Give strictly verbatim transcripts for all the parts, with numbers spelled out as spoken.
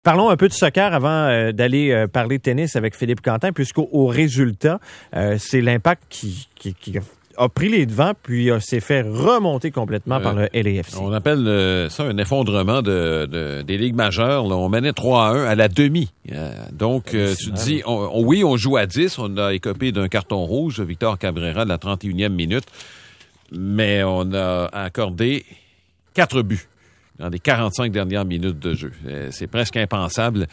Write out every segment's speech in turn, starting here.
Parlons un peu de soccer avant euh, d'aller euh, parler tennis avec Philippe Quentin, puisqu'au au résultat, euh, c'est l'Impact qui, qui, qui a pris les devants, puis euh, s'est fait remonter complètement euh, par le L A F C. On appelle euh, ça un effondrement de, de, des ligues majeures. Là. On menait trois à un à la demi. Euh, donc, euh, tu te dis, on, on, oui, on joue à dix. On a écopé d'un carton rouge, Victor Cabrera, de la trente et unième minute. Mais on a accordé quatre buts dans les quarante-cinq dernières minutes de jeu. C'est presque impensable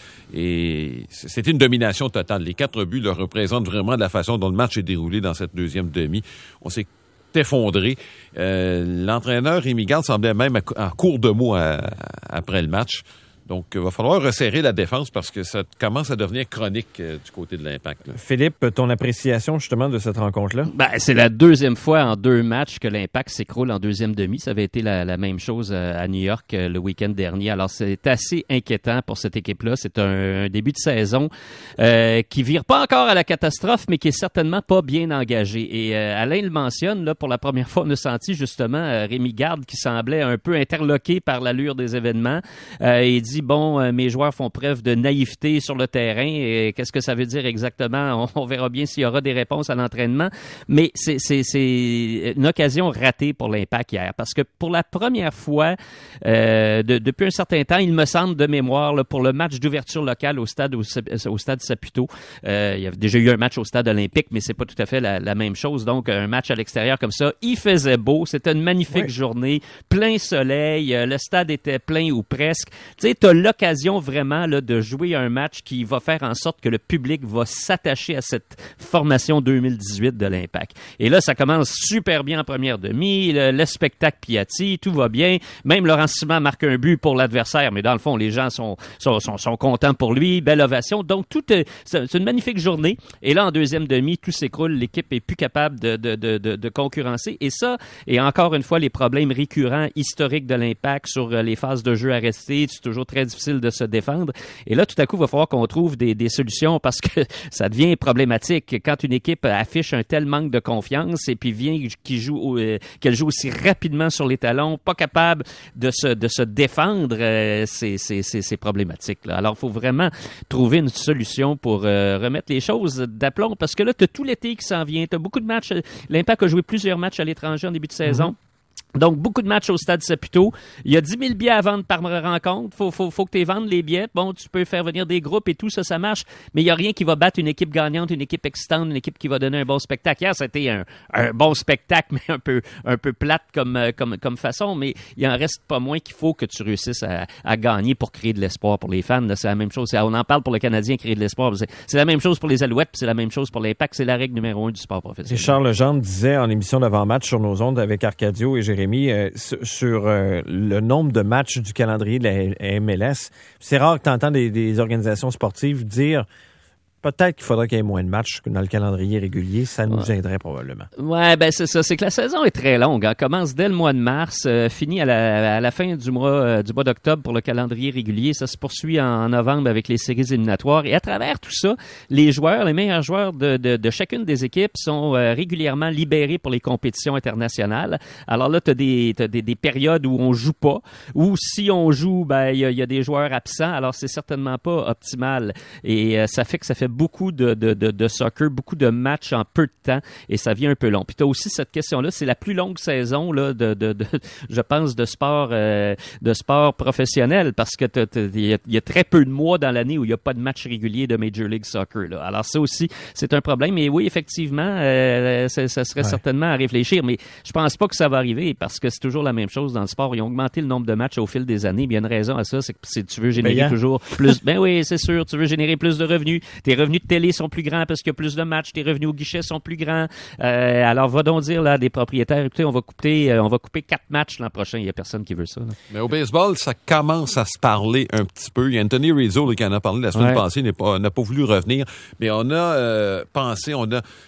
et c'était une domination totale. Les quatre buts le représentent vraiment de la façon dont le match est déroulé dans cette deuxième demi. On s'est effondré. Euh, l'entraîneur Rémi Garde semblait même en cours de mots à, à, après le match. Donc, il va falloir resserrer la défense parce que ça commence à devenir chronique euh, du côté de l'Impact. Là. Philippe, ton appréciation justement de cette rencontre-là? Ben, c'est la deuxième fois en deux matchs que l'Impact s'écroule en deuxième demi. Ça avait été la, la même chose à New York euh, le week-end dernier. Alors, c'est assez inquiétant pour cette équipe-là. C'est un, un début de saison euh, qui vire pas encore à la catastrophe, mais qui est certainement pas bien engagé. Et euh, Alain le mentionne, là, pour la première fois, on a senti justement euh, Rémi Garde qui semblait un peu interloqué par l'allure des événements. Euh, il dit bon, euh, mes joueurs font preuve de naïveté sur le terrain. Et qu'est-ce que ça veut dire exactement? On, on verra bien s'il y aura des réponses à l'entraînement. Mais c'est, c'est, c'est une occasion ratée pour l'Impact hier. Parce que pour la première fois, euh, de, depuis un certain temps, il me semble de mémoire, là, pour le match d'ouverture locale au stade, au, au stade Saputo, euh, il y avait déjà eu un match au stade olympique, mais c'est pas tout à fait la, la même chose. Donc, un match à l'extérieur comme ça, il faisait beau. C'était une magnifique oui. journée, plein soleil. Le stade était plein ou presque. Tu sais, t'as l'occasion vraiment là, de jouer un match qui va faire en sorte que le public va s'attacher à cette formation deux mille dix-huit de l'Impact. Et là, ça commence super bien en première demi, le, le spectacle Piatti, tout va bien. Même Laurent Ciman marque un but pour l'adversaire, mais dans le fond, les gens sont, sont, sont, sont contents pour lui, belle ovation. Donc, tout est, c'est une magnifique journée. Et là, en deuxième demi, tout s'écroule, l'équipe est plus capable de, de, de, de, de concurrencer. Et ça, et encore une fois, les problèmes récurrents, historiques de l'Impact sur les phases de jeu arrêtées, c'est toujours très difficile de se défendre. Et là, tout à coup, il va falloir qu'on trouve des, des solutions parce que ça devient problématique quand une équipe affiche un tel manque de confiance et puis vient qui joue, euh, qu'elle joue aussi rapidement sur les talons, pas capable de se, de se défendre, euh, c'est, c'est, c'est, c'est problématique. Là. Alors, il faut vraiment trouver une solution pour euh, remettre les choses d'aplomb parce que là, tu as tout l'été qui s'en vient, tu as beaucoup de matchs. L'Impact a joué plusieurs matchs à l'étranger en début de saison. Mm-hmm. Donc, beaucoup de matchs au stade Saputo. Il y a dix mille billets à vendre par rencontre. Faut, faut, faut que tu vendes les billets. Bon, tu peux faire venir des groupes et tout ça, ça marche. Mais il n'y a rien qui va battre une équipe gagnante, une équipe excitante, une équipe qui va donner un bon spectacle. Hier, c'était un, un bon spectacle, mais un peu, un peu plate comme, comme, comme façon. Mais il en reste pas moins qu'il faut que tu réussisses à, à gagner pour créer de l'espoir pour les fans. Là, c'est la même chose. On en parle pour le Canadien, créer de l'espoir. C'est, c'est la même chose pour les Alouettes, puis c'est la même chose pour l'Impact. C'est la règle numéro un du sport professionnel. Richard Legendre disait en émission d'avant-match sur nos ondes avec Arcadio et Jérémy, euh, sur euh, le nombre de matchs du calendrier de la M L S. C'est rare que tu entends des, des organisations sportives dire peut-être qu'il faudrait qu'il y ait moins de matchs dans le calendrier régulier. Ça nous ouais. aiderait probablement. Ouais, ben c'est ça. C'est que la saison est très longue. Elle commence dès le mois de mars, euh, finit à la, à la fin du mois, euh, du mois d'octobre pour le calendrier régulier. Ça se poursuit en novembre avec les séries éliminatoires. Et à travers tout ça, les joueurs, les meilleurs joueurs de, de, de chacune des équipes sont euh, régulièrement libérés pour les compétitions internationales. Alors là, tu as des, t'as des, des périodes où on joue pas. Ou si on joue, ben il y a, y a des joueurs absents. Alors c'est certainement pas optimal. Et euh, ça fait que ça fait beaucoup de, de, de, de soccer, beaucoup de matchs en peu de temps et ça vient un peu long. Puis tu as aussi cette question-là, c'est la plus longue saison là, de, de, de, je pense, de sport, euh, de sport professionnel parce que il y, y a très peu de mois dans l'année où il n'y a pas de match régulier de Major League Soccer. Là. Alors ça aussi, c'est un problème. Mais oui, effectivement, euh, ça, ça serait ouais. certainement à réfléchir. Mais je pense pas que ça va arriver parce que c'est toujours la même chose dans le sport. Ils ont augmenté le nombre de matchs au fil des années. Il y a une raison à ça, c'est que si tu veux générer Payant. toujours plus... Ben oui, c'est sûr, tu veux générer plus de revenus. Tes revenus de télé sont plus grands parce qu'il y a plus de matchs, tes revenus au guichet sont plus grands. Euh, alors, va donc dire là, à des propriétaires, écoutez, on va couper, euh, on va couper quatre matchs l'an prochain. Il n'y a personne qui veut ça. Là. Mais au baseball, ça commence à se parler un petit peu. Il y a Anthony Rizzo là, qui en a parlé la semaine ouais. passée, n'a pas, n'a pas voulu revenir. Mais on a euh, pensé, on a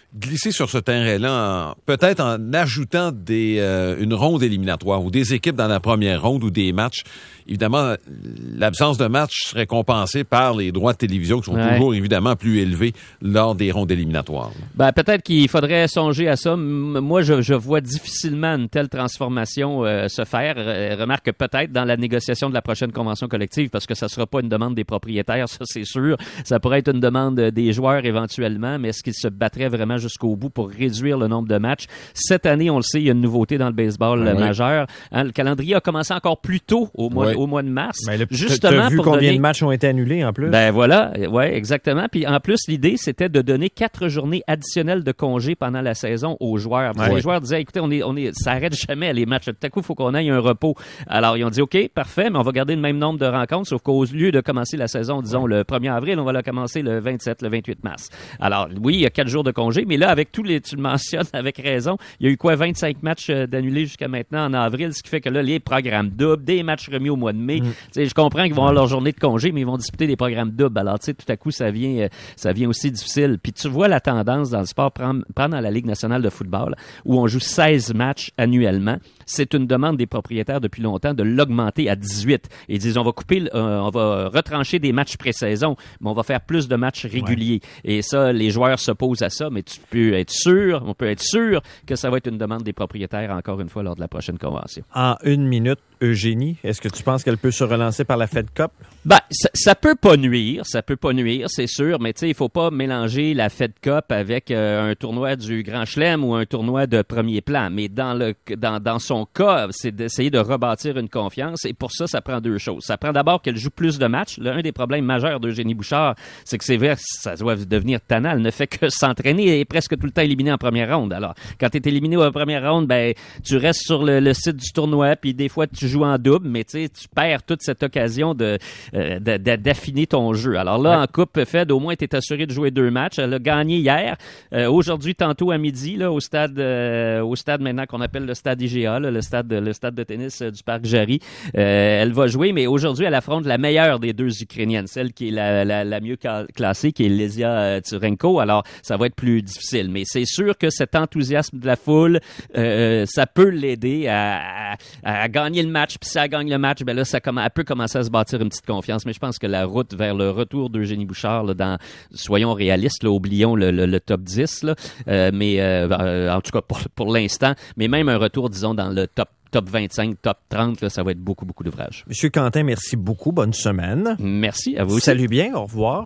glisser sur ce terrain-là, en, peut-être en ajoutant des, euh, une ronde éliminatoire ou des équipes dans la première ronde ou des matchs. Évidemment, l'absence de match serait compensée par les droits de télévision qui sont ouais. toujours évidemment plus élevés lors des rondes éliminatoires. Ben, peut-être qu'il faudrait songer à ça. Moi, je, je vois difficilement une telle transformation euh, se faire. Remarque peut-être dans la négociation de la prochaine convention collective, parce que ça sera pas une demande des propriétaires, ça c'est sûr. Ça pourrait être une demande des joueurs éventuellement, mais est-ce qu'ils se battraient vraiment jusqu'au bout pour réduire le nombre de matchs? Cette année, on le sait, il y a une nouveauté dans le baseball oui. majeur. Hein, le calendrier a commencé encore plus tôt au mois, oui. au mois de mars. Ben, le, justement, t'as vu pour combien donner... de matchs ont été annulés en plus? Ben voilà, ouais, exactement. Puis en plus, l'idée, c'était de donner quatre journées additionnelles de congé pendant la saison aux joueurs. Ouais. Les joueurs disaient, écoutez, on est, on est, ça arrête jamais les matchs. Tout à coup, il faut qu'on aille un repos. Alors, ils ont dit, OK, parfait, mais on va garder le même nombre de rencontres, sauf qu'au lieu de commencer la saison, disons, ouais. le premier avril, on va la commencer le vingt-sept, le vingt-huit mars. Alors, oui, il y a quatre jours de congé, mais là, avec tous les, tu le mentionnes avec raison, il y a eu quoi, vingt-cinq matchs d'annulés jusqu'à maintenant en avril, ce qui fait que là, les programmes doubles, des matchs remis au mois de mai. Mm. Tu sais, je comprends qu'ils vont avoir leur journée de congé, mais ils vont disputer des programmes doubles. Alors, tu sais, tout à coup, ça vient, ça vient aussi difficile. Puis tu vois la tendance dans le sport, prendre dans la Ligue nationale de football, où on joue seize matchs annuellement. C'est une demande des propriétaires depuis longtemps de l'augmenter à dix-huit. Ils disent, on va couper, euh, on va retrancher des matchs pré-saison, mais on va faire plus de matchs réguliers. Ouais. Et ça, les joueurs s'opposent à ça, mais tu peux être sûr, on peut être sûr que ça va être une demande des propriétaires encore une fois lors de la prochaine convention. En une minute, Eugénie, est-ce que tu penses qu'elle peut se relancer par la Fed Cup? Ben, ça, ça peut pas nuire, ça peut pas nuire, c'est sûr, mais tu sais, il faut pas mélanger la Fed Cup avec euh, un tournoi du Grand Chelem ou un tournoi de premier plan. Mais dans le dans, dans son cas, c'est d'essayer de rebâtir une confiance, et pour ça, ça prend deux choses. Ça prend d'abord qu'elle joue plus de matchs. L'un des problèmes majeurs d'Eugénie Bouchard, c'est que c'est vrai, ça doit devenir tannant. Elle ne fait que s'entraîner et est presque tout le temps éliminée en première ronde. Alors, quand tu es éliminé en première ronde, ben tu restes sur le, le site du tournoi, puis des fois tu joues en double, mais tu sais, tu perds toute cette occasion de, euh, de, de d'affiner ton jeu. Alors là, ouais. en Coupe Fed, au moins, tu es assuré de jouer deux matchs. Elle a gagné hier. Euh, aujourd'hui, tantôt à midi, là, au stade, euh, au stade maintenant qu'on appelle le stade I G A, là, le stade, le stade de tennis euh, du Parc Jarry. Euh, elle va jouer, mais aujourd'hui, elle affronte la meilleure des deux Ukrainiennes, celle qui est la, la, la mieux classée, qui est Lesia euh, Turenko. Alors, ça va être plus difficile. Mais c'est sûr que cet enthousiasme de la foule, euh, ça peut l'aider à, à, à gagner le match. Puis si elle gagne le match, ben là, ça comm- elle peut commencer à se bâtir une petite confiance. Mais je pense que la route vers le retour d'Eugénie Bouchard, là, dans, soyons réalistes, là, oublions le, le, le top dix, là, euh, mais euh, en tout cas pour, pour l'instant, mais même un retour, disons, dans le top top vingt-cinq, top trente, là, ça va être beaucoup, beaucoup d'ouvrages. Monsieur Quentin, merci beaucoup. Bonne semaine. Merci à vous aussi. Salut bien, au revoir.